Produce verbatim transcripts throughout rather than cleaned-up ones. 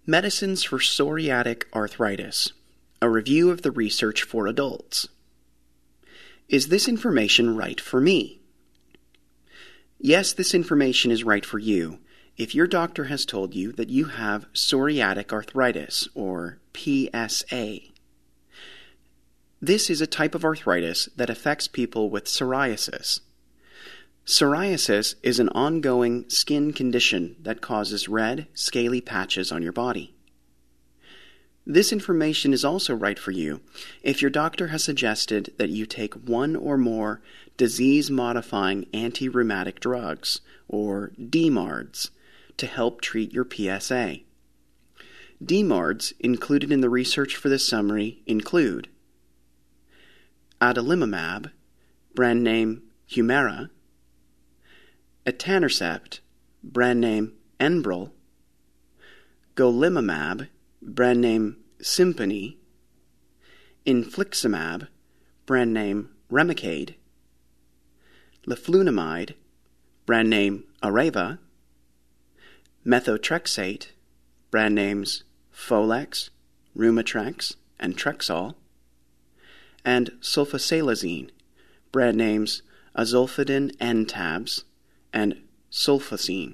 Medicines for Psoriatic Arthritis, a review of the research for adults. Is this information right for me? Yes, this information is right for you if your doctor has told you that you have psoriatic arthritis, or P S A. This is a type of arthritis that affects people with psoriasis. Psoriasis is an ongoing skin condition that causes red, scaly patches on your body. This information is also right for you if your doctor has suggested that you take one or more disease-modifying anti-rheumatic drugs, or D M A R Ds, to help treat your P S A. D M A R Ds included in the research for this summary include adalimumab, brand name Humira, etanercept, brand name Enbrel, golimumab, brand name Simponi, infliximab, brand name Remicade, leflunomide, brand name Areva, methotrexate, brand names Folex, Reumatrex, and Trexol, and sulfasalazine, brand names Azolfidin N-Tabs and sulfacine.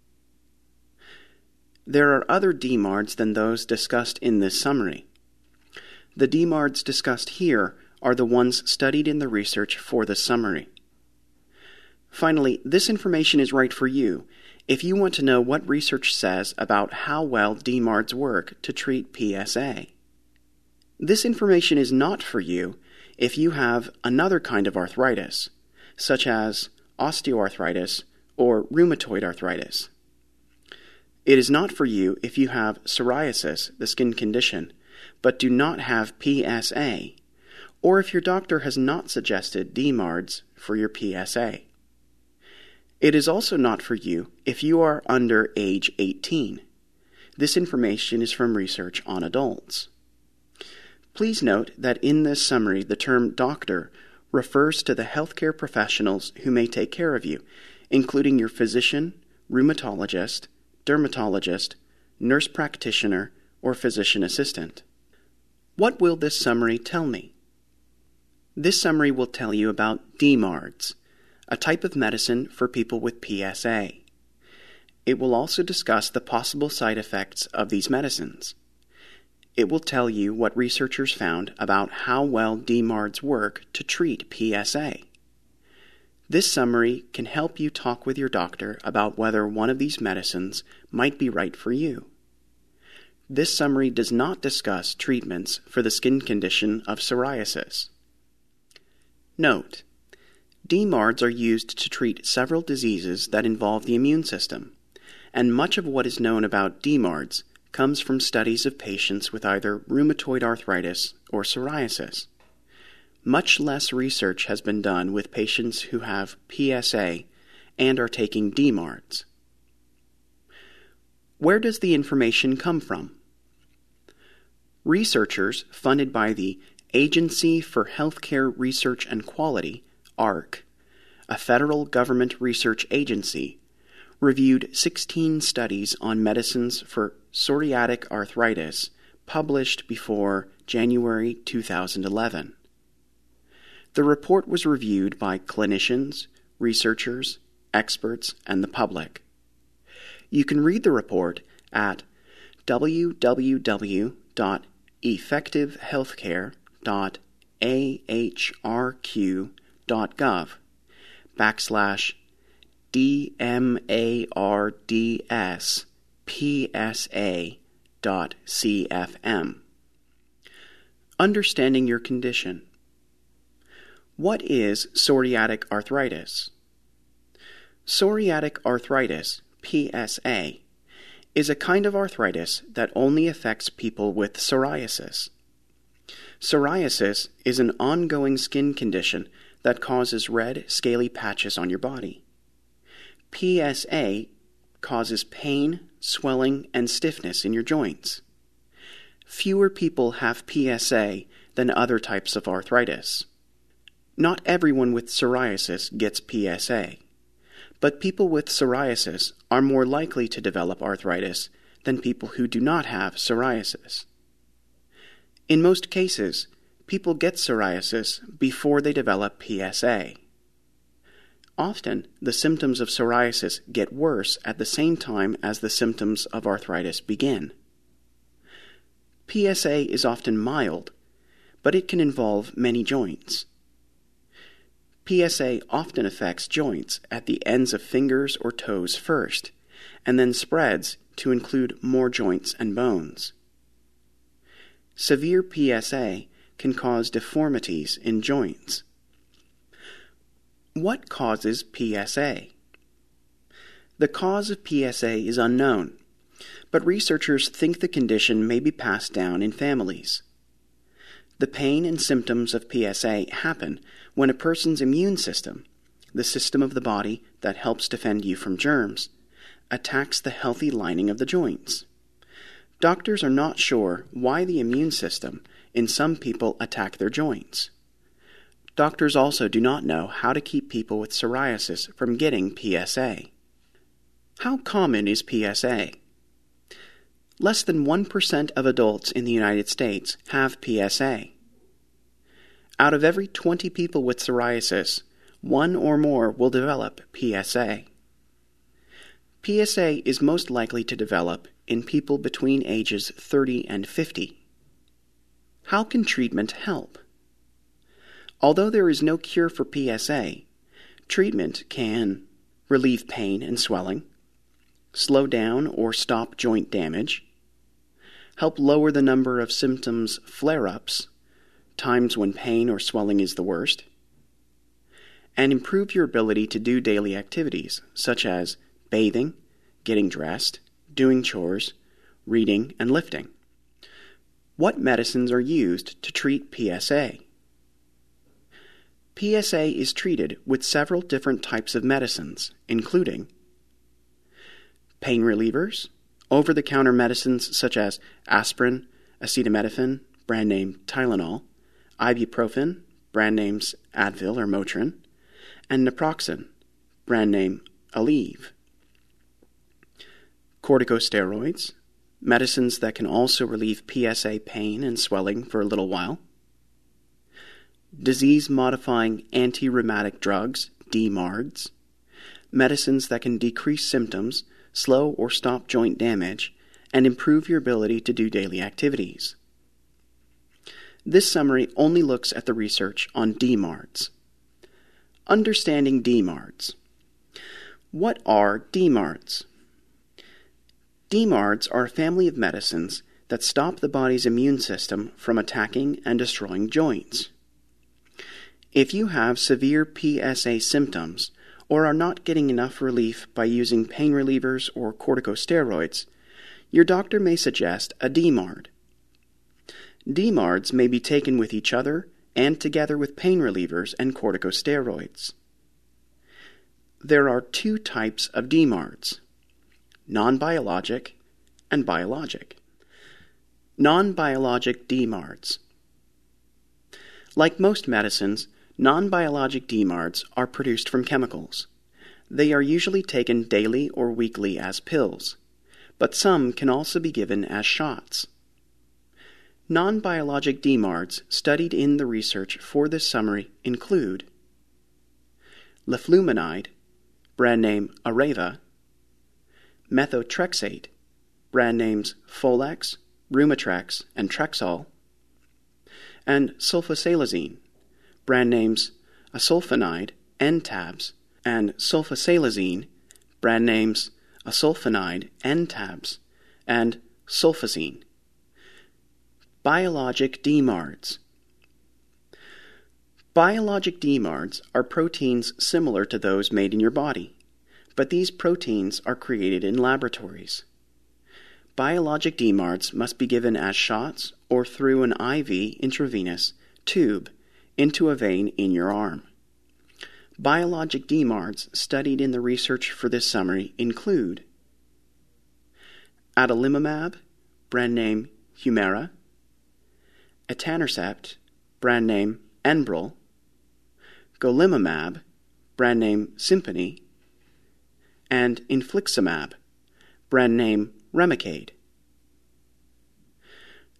There are other D M A R Ds than those discussed in this summary. The D M A R Ds discussed here are the ones studied in the research for this summary. Finally, this information is right for you if you want to know what research says about how well D M A R Ds work to treat P S A. This information is not for you if you have another kind of arthritis, such as osteoarthritis or rheumatoid arthritis. It is not for you if you have psoriasis, the skin condition, but do not have P S A, or if your doctor has not suggested D M A R Ds for your P S A. It is also not for you if you are under age eighteen. This information is from research on adults. Please note that in this summary, the term doctor refers to the healthcare professionals who may take care of you, including your physician, rheumatologist, dermatologist, nurse practitioner, or physician assistant. What will this summary tell me? This summary will tell you about D M A R Ds, a type of medicine for people with P S A. It will also discuss the possible side effects of these medicines. It will tell you what researchers found about how well D M A R Ds work to treat P S A. This summary can help you talk with your doctor about whether one of these medicines might be right for you. This summary does not discuss treatments for the skin condition of psoriasis. Note: D M A R Ds are used to treat several diseases that involve the immune system, and much of what is known about D M A R Ds comes from studies of patients with either rheumatoid arthritis or psoriasis. Much less research has been done with patients who have P S A and are taking D M A R Ds. Where does the information come from? Researchers funded by the Agency for Healthcare Research and Quality, A R C, a federal government research agency, reviewed sixteen studies on medicines for psoriatic arthritis published before January two thousand eleven. The report was reviewed by clinicians, researchers, experts, and the public. You can read the report at w w w dot effective healthcare dot a h r q dot gov backslash D M A R D S P S A dot C F M. Understanding your condition. What is psoriatic arthritis? Psoriatic arthritis, P S A, is a kind of arthritis that only affects people with psoriasis. Psoriasis is an ongoing skin condition that causes red, scaly patches on your body. P S A causes pain, swelling, and stiffness in your joints. Fewer people have P S A than other types of arthritis. Not everyone with psoriasis gets P S A, but people with psoriasis are more likely to develop arthritis than people who do not have psoriasis. In most cases, people get psoriasis before they develop P S A. Often, the symptoms of psoriasis get worse at the same time as the symptoms of arthritis begin. P S A is often mild, but it can involve many joints. P S A often affects joints at the ends of fingers or toes first, and then spreads to include more joints and bones. Severe P S A can cause deformities in joints. What causes P S A? The cause of P S A is unknown, but researchers think the condition may be passed down in families. The pain and symptoms of P S A happen when a person's immune system, the system of the body that helps defend you from germs, attacks the healthy lining of the joints. Doctors are not sure why the immune system in some people attack their joints. Doctors also do not know how to keep people with psoriasis from getting P S A. How common is P S A? Less than one percent of adults in the United States have P S A. Out of every twenty people with psoriasis, one or more will develop P S A. P S A is most likely to develop in people between ages thirty and fifty. How can treatment help? Although there is no cure for P S A, treatment can relieve pain and swelling, slow down or stop joint damage, help lower the number of symptoms flare-ups, times when pain or swelling is the worst, and improve your ability to do daily activities such as bathing, getting dressed, doing chores, reading, and lifting. What medicines are used to treat P S A? P S A is treated with several different types of medicines, including pain relievers, over-the-counter medicines such as aspirin, acetaminophen, brand name Tylenol, ibuprofen, brand names Advil or Motrin, and naproxen, brand name Aleve. Corticosteroids, medicines that can also relieve P S A pain and swelling for a little while. Disease-modifying anti-rheumatic drugs, D MARDs, medicines that can decrease symptoms, slow or stop joint damage, and improve your ability to do daily activities. This summary only looks at the research on D MARDs. Understanding D MARDs. What are D MARDs? D MARDs are a family of medicines that stop the body's immune system from attacking and destroying joints. If you have severe P S A symptoms or are not getting enough relief by using pain relievers or corticosteroids, your doctor may suggest a D MARD. D MARDs may be taken with each other and together with pain relievers and corticosteroids. There are two types of D MARDs, non-biologic and biologic. Non-biologic D MARDs. Like most medicines, non-biologic D MARDs are produced from chemicals. They are usually taken daily or weekly as pills, but some can also be given as shots. Non-biologic D MARDs studied in the research for this summary include leflumonide, brand name Areva, methotrexate, brand names Folex, Rumitrex, and Trexol, and sulfasalazine, brand names asulfonide, N-Tabs, and sulfasalazine, brand names asulfonide, N-Tabs, and sulfazine. Biologic D MARDs. Biologic D MARDs are proteins similar to those made in your body, but these proteins are created in laboratories. Biologic D MARDs must be given as shots or through an I V intravenous tube into a vein in your arm. Biologic D MARDs studied in the research for this summary include adalimumab, brand name Humira, etanercept, brand name Enbrel, golimumab, brand name Simponi, and infliximab, brand name Remicade.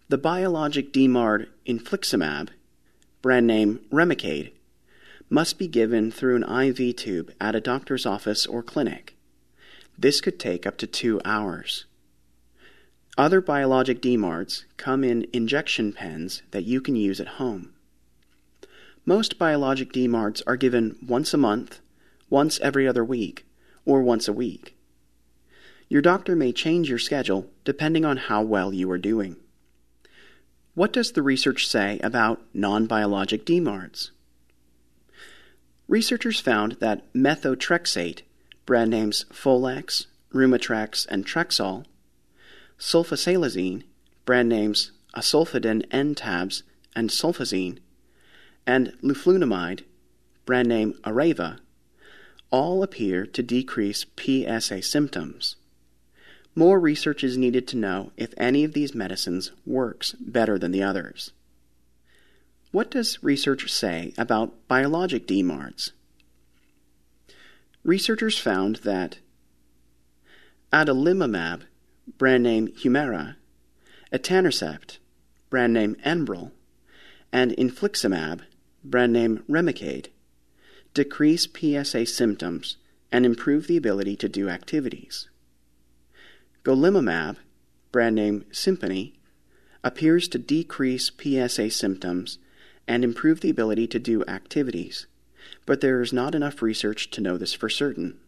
The biologic D M A R D infliximab, brand name Remicade, must be given through an I V tube at a doctor's office or clinic. This could take up to two hours. Other biologic D M A R Ds come in injection pens that you can use at home. Most biologic D M A R Ds are given once a month, once every other week, or once a week. Your doctor may change your schedule depending on how well you are doing. What does the research say about non-biologic D M A R Ds? Researchers found that methotrexate, brand names Folex, Rumitrex, and Trexol, sulfasalazine, brand names Asulfidin N-Tabs and Sulfazine, and luflunomide, brand name Arava, all appear to decrease P S A symptoms. More research is needed to know if any of these medicines works better than the others. What does research say about biologic D M A R Ds? Researchers found that adalimumab, brand name Humira, etanercept, brand name Enbrel, and infliximab, brand name Remicade, decrease P S A symptoms and improve the ability to do activities. Golimumab, brand name Simponi, appears to decrease P S A symptoms and improve the ability to do activities, but there is not enough research to know this for certain.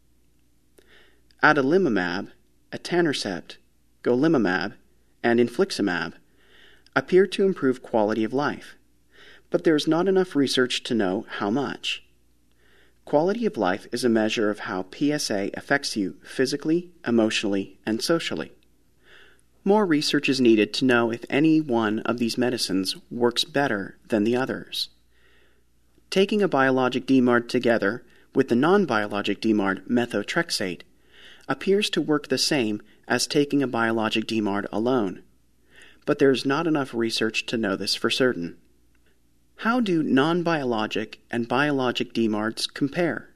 Adalimumab, etanercept, golimumab, and infliximab appear to improve quality of life, but there is not enough research to know how much. Quality of life is a measure of how P S A affects you physically, emotionally, and socially. More research is needed to know if any one of these medicines works better than the others. Taking a biologic D M A R D together with the non-biologic D M A R D methotrexate appears to work the same as taking a biologic D M A R D alone, but there is not enough research to know this for certain. How do non-biologic and biologic D M A R Ds compare?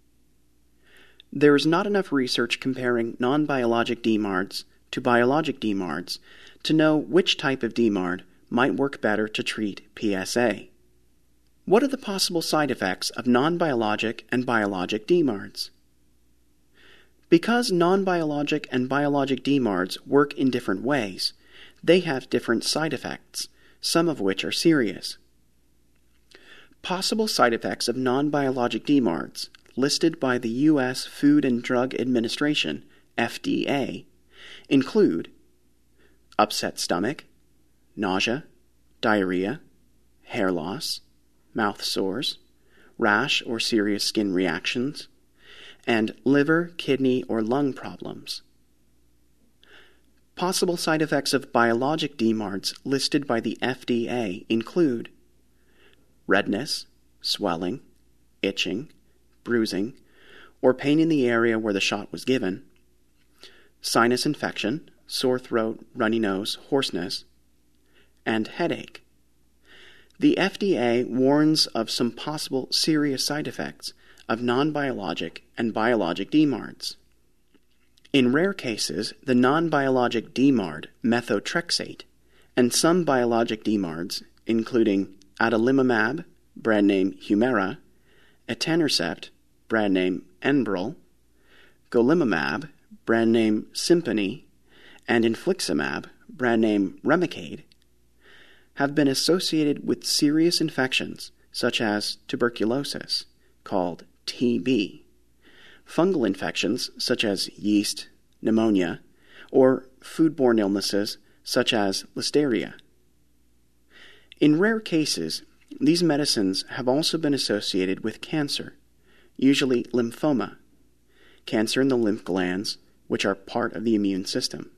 There is not enough research comparing non-biologic D M A R Ds to biologic D M A R Ds to know which type of D M A R D might work better to treat P S A. What are the possible side effects of non-biologic and biologic D M A R Ds? Because non-biologic and biologic D M A R Ds work in different ways, they have different side effects, some of which are serious. Possible side effects of non-biologic D M A R Ds, listed by the U S Food and Drug Administration, F D A, include upset stomach, nausea, diarrhea, hair loss, mouth sores, rash or serious skin reactions, and liver, kidney, or lung problems. Possible side effects of biologic D M A R Ds listed by the F D A include redness, swelling, itching, bruising, or pain in the area where the shot was given, sinus infection, sore throat, runny nose, hoarseness, and headache. The F D A warns of some possible serious side effects of non-biologic and biologic D M A R Ds. In rare cases, the non-biologic D M A R D methotrexate and some biologic D M A R Ds, including adalimumab, brand name Humira, etanercept, brand name Enbrel, golimumab, brand name Simponi, and infliximab, brand name Remicade, have been associated with serious infections such as tuberculosis, called T B, fungal infections such as yeast, pneumonia, or foodborne illnesses such as listeria. In rare cases, these medicines have also been associated with cancer, usually lymphoma, cancer in the lymph glands, which are part of the immune system.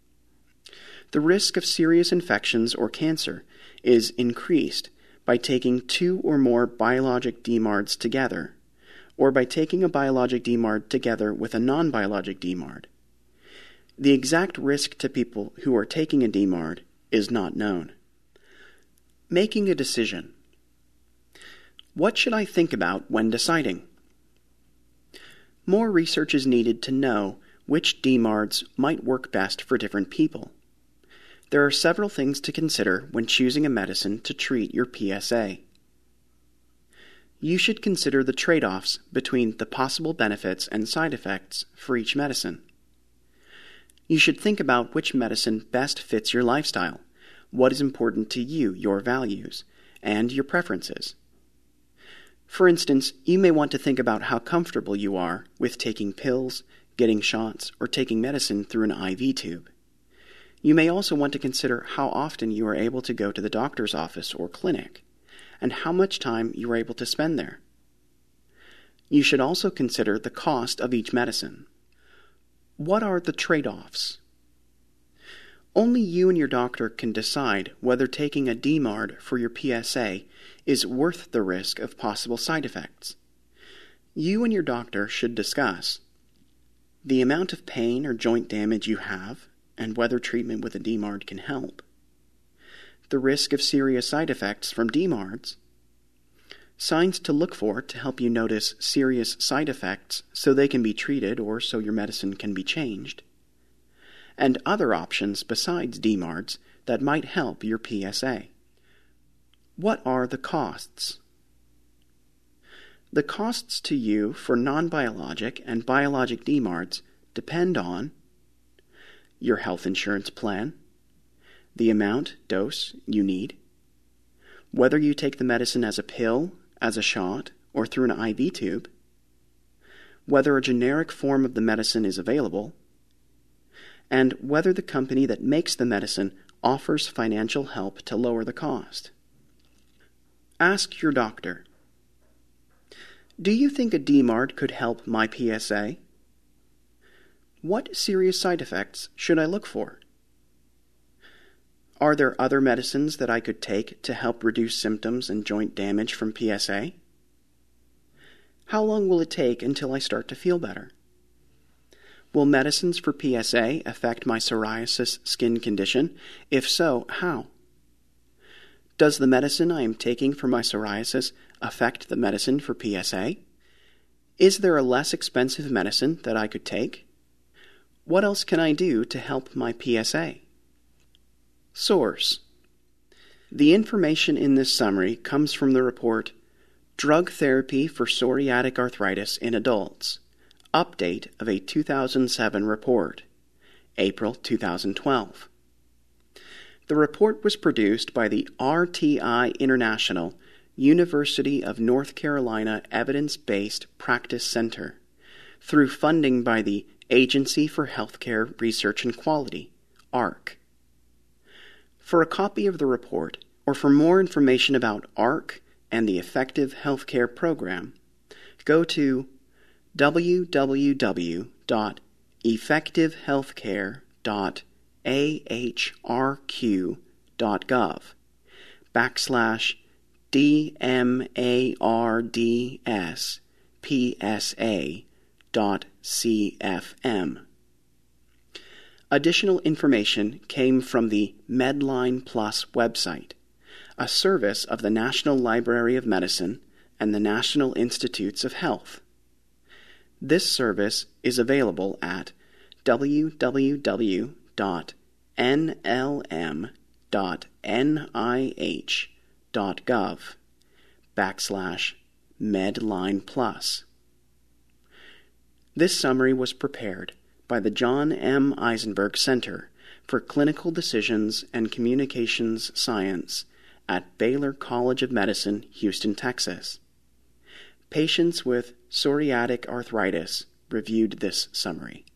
The risk of serious infections or cancer is increased by taking two or more biologic D M A R Ds together, or by taking a biologic D M A R D together with a non-biologic D M A R D. The exact risk to people who are taking a D M A R D is not known. Making a decision. What should I think about when deciding? More research is needed to know which D M A R Ds might work best for different people. There are several things to consider when choosing a medicine to treat your P S A. You should consider the trade-offs between the possible benefits and side effects for each medicine. You should think about which medicine best fits your lifestyle, what is important to you, your values, and your preferences. For instance, you may want to think about how comfortable you are with taking pills, getting shots, or taking medicine through an I V tube. You may also want to consider how often you are able to go to the doctor's office or clinic, and how much time you are able to spend there. You should also consider the cost of each medicine. What are the trade-offs? Only you and your doctor can decide whether taking a D MARD for your P S A is worth the risk of possible side effects. You and your doctor should discuss the amount of pain or joint damage you have and whether treatment with a D MARD can help, the risk of serious side effects from D MARDs, signs to look for to help you notice serious side effects so they can be treated or so your medicine can be changed, and other options besides D MARDs that might help your P S A. What are the costs? The costs to you for non-biologic and biologic D MARDs depend on your health insurance plan, the amount, dose, you need, whether you take the medicine as a pill, as a shot, or through an I V tube, whether a generic form of the medicine is available, and whether the company that makes the medicine offers financial help to lower the cost. Ask your doctor, do you think a D MARD could help my P S A? What serious side effects should I look for? Are there other medicines that I could take to help reduce symptoms and joint damage from P S A? How long will it take until I start to feel better? Will medicines for P S A affect my psoriasis skin condition? If so, how? Does the medicine I am taking for my psoriasis affect the medicine for P S A? Is there a less expensive medicine that I could take? What else can I do to help my P S A? Source: the information in this summary comes from the report Drug Therapy for Psoriatic Arthritis in Adults, update of a two thousand seven report, April two thousand twelve. The report was produced by the R T I International University of North Carolina Evidence-Based Practice Center through funding by the Agency for Healthcare Research and Quality, A R C. For a copy of the report, or for more information about A R C and the Effective Healthcare Program, go to w w w dot effective healthcare dot a h r q dot gov backslash D M A R D S P S A dot C F M. Additional information came from the Medline Plus website, a service of the National Library of Medicine and the National Institutes of Health. This service is available at w w w dot n l m dot n i h dot gov backslash Medline Plus. This summary was prepared by the John M. Eisenberg Center for Clinical Decisions and Communications Science at Baylor College of Medicine, Houston, Texas. Patients with psoriatic arthritis reviewed this summary.